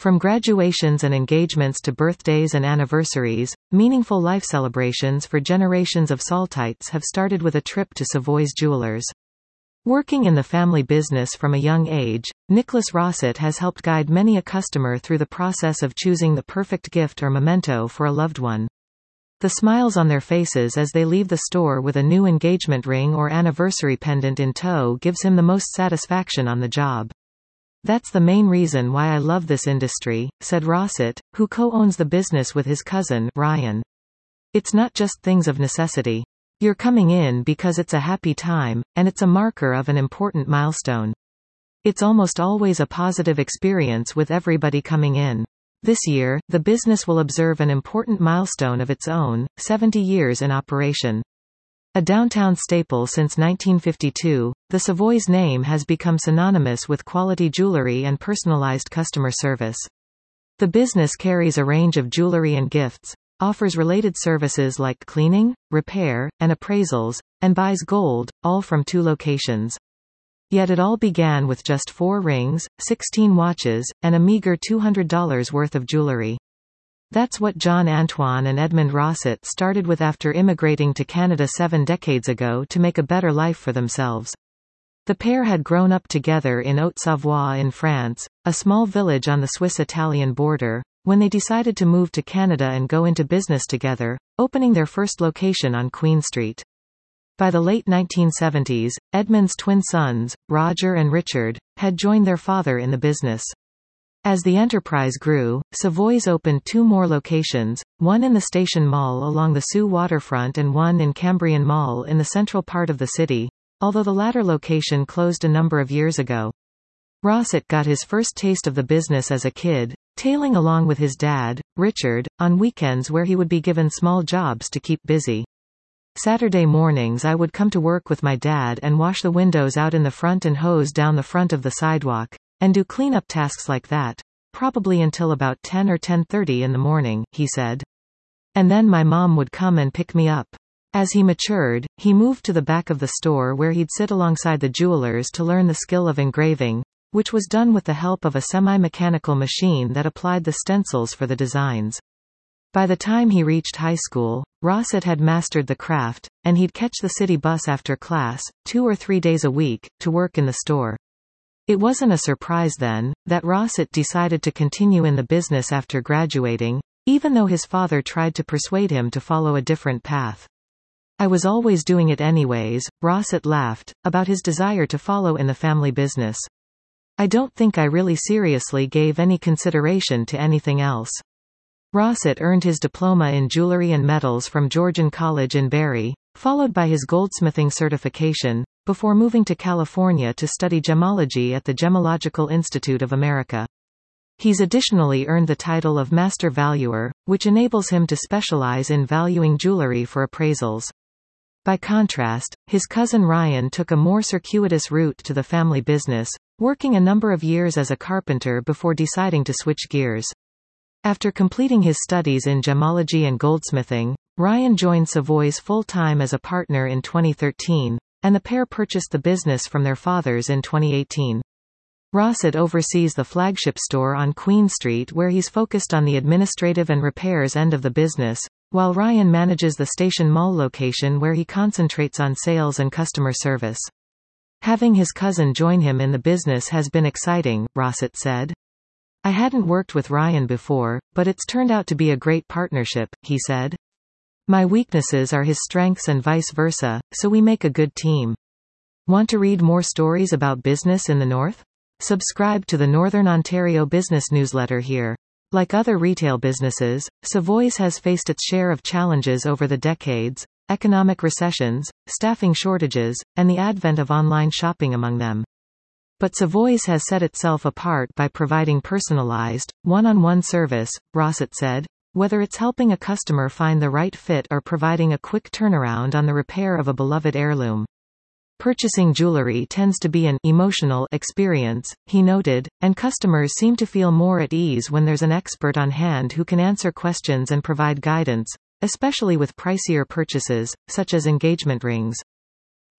From graduations and engagements to birthdays and anniversaries, meaningful life celebrations for generations of Saltites have started with a trip to Savoy's Jewelers. Working in the family business from a young age, Nicholas Rossett has helped guide many a customer through the process of choosing the perfect gift or memento for a loved one. The smiles on their faces as they leave the store with a new engagement ring or anniversary pendant in tow gives him the most satisfaction on the job. "That's the main reason why I love this industry," said Rossett, who co-owns the business with his cousin, Ryan. "It's not just things of necessity. You're coming in because it's a happy time, and it's a marker of an important milestone. It's almost always a positive experience with everybody coming in. This year, the business will observe an important milestone of its own, 70 years in operation. A downtown staple since 1952, the Savoy's name has become synonymous with quality jewelry and personalized customer service. The business carries a range of jewelry and gifts, offers related services like cleaning, repair, and appraisals, and buys gold, all from 2 locations. Yet it all began with just 4 rings, 16 watches, and a meager $200 worth of jewelry. That's what John Antoine and Edmund Rossett started with after immigrating to Canada 7 decades ago to make a better life for themselves. The pair had grown up together in Haute-Savoie in France, a small village on the Swiss-Italian border, when they decided to move to Canada and go into business together, opening their first location on Queen Street. By the late 1970s, Edmund's twin sons, Roger and Richard, had joined their father in the business. As the enterprise grew, Savoy's opened 2 more locations, one in the Station Mall along the Soo waterfront and one in Cambrian Mall in the central part of the city, although the latter location closed a number of years ago. Rossett got his first taste of the business as a kid, tailing along with his dad, Richard, on weekends where he would be given small jobs to keep busy. "Saturday mornings I would come to work with my dad and wash the windows out in the front and hose down the front of the sidewalk, and do cleanup tasks like that, probably until about 10 or 10:30 in the morning," he said. "And then my mom would come and pick me up." As he matured, he moved to the back of the store where he'd sit alongside the jewelers to learn the skill of engraving, which was done with the help of a semi-mechanical machine that applied the stencils for the designs. By the time he reached high school, Rossett had mastered the craft, and he'd catch the city bus after class, 2 or 3 days a week, to work in the store. It wasn't a surprise then, that Rossett decided to continue in the business after graduating, even though his father tried to persuade him to follow a different path. "I was always doing it anyways," Rossett laughed, about his desire to follow in the family business. "I don't think I really seriously gave any consideration to anything else." Rossett earned his diploma in jewelry and metals from Georgian College in Barrie, followed by his goldsmithing certification, before moving to California to study gemology at the Gemological Institute of America. He's additionally earned the title of Master Valuer, which enables him to specialize in valuing jewelry for appraisals. By contrast, his cousin Ryan took a more circuitous route to the family business, working a number of years as a carpenter before deciding to switch gears. After completing his studies in gemology and goldsmithing, Ryan joined Savoy's full-time as a partner in 2013, and the pair purchased the business from their fathers in 2018. Rossett oversees the flagship store on Queen Street where he's focused on the administrative and repairs end of the business, while Ryan manages the Station Mall location where he concentrates on sales and customer service. "Having his cousin join him in the business has been exciting," Rossett said. "I hadn't worked with Ryan before, but it's turned out to be a great partnership," he said. "My weaknesses are his strengths and vice versa, so we make a good team." Want to read more stories about business in the North? Subscribe to the Northern Ontario Business Newsletter here. Like other retail businesses, Savoy's has faced its share of challenges over the decades, economic recessions, staffing shortages, and the advent of online shopping among them. But Savoy's has set itself apart by providing personalized, one-on-one service, Rossett said, whether it's helping a customer find the right fit or providing a quick turnaround on the repair of a beloved heirloom. Purchasing jewelry tends to be an emotional experience, he noted, and customers seem to feel more at ease when there's an expert on hand who can answer questions and provide guidance, especially with pricier purchases, such as engagement rings.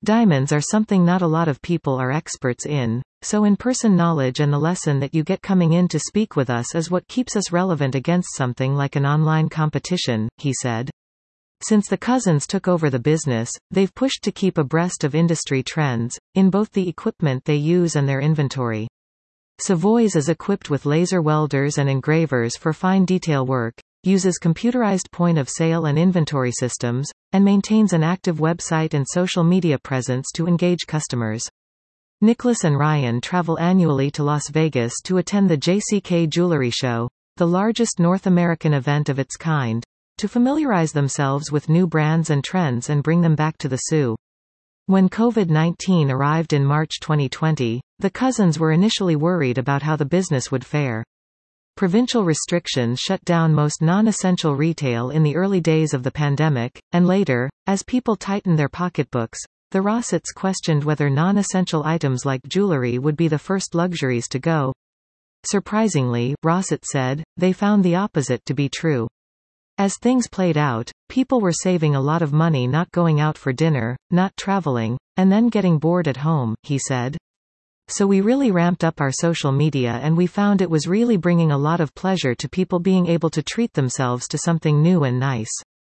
Diamonds are something not a lot of people are experts in, so in-person knowledge and the lesson that you get coming in to speak with us is what keeps us relevant against something like an online competition, he said. Since the Cousins took over the business, they've pushed to keep abreast of industry trends, in both the equipment they use and their inventory. Savoy's is equipped with laser welders and engravers for fine detail work, uses computerized point-of-sale and inventory systems, and maintains an active website and social media presence to engage customers. Nicholas and Ryan travel annually to Las Vegas to attend the JCK Jewelry Show, the largest North American event of its kind, to familiarize themselves with new brands and trends and bring them back to the SUE. When COVID-19 arrived in March 2020, the Cousins were initially worried about how the business would fare. Provincial restrictions shut down most non-essential retail in the early days of the pandemic, and later, as people tightened their pocketbooks, the Rossetts questioned whether non-essential items like jewelry would be the first luxuries to go. Surprisingly, Rossett said, they found the opposite to be true. As things played out, people were saving a lot of money not going out for dinner, not traveling, and then getting bored at home, he said. So we really ramped up our social media and we found it was really bringing a lot of pleasure to people being able to treat themselves to something new and nice.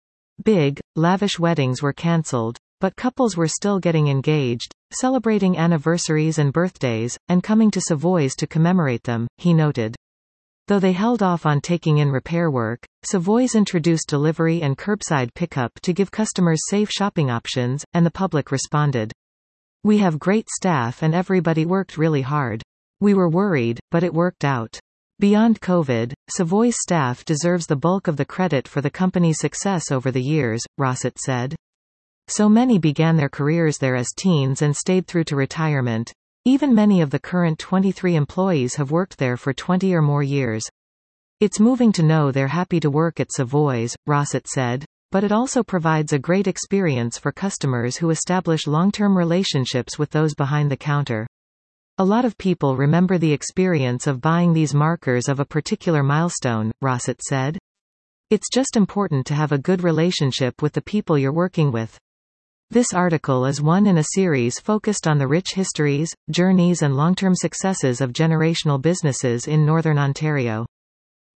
Big, lavish weddings were cancelled, but couples were still getting engaged, celebrating anniversaries and birthdays, and coming to Savoy's to commemorate them, he noted. Though they held off on taking in repair work, Savoy's introduced delivery and curbside pickup to give customers safe shopping options, and the public responded. We have great staff and everybody worked really hard. We were worried, but it worked out. Beyond COVID, Savoy's staff deserves the bulk of the credit for the company's success over the years, Rossett said. So many began their careers there as teens and stayed through to retirement. Even many of the current 23 employees have worked there for 20 or more years. It's moving to know they're happy to work at Savoy's, Rossett said, but it also provides a great experience for customers who establish long-term relationships with those behind the counter. A lot of people remember the experience of buying these markers of a particular milestone, Rossett said. It's just important to have a good relationship with the people you're working with. This article is one in a series focused on the rich histories, journeys and long-term successes of generational businesses in Northern Ontario.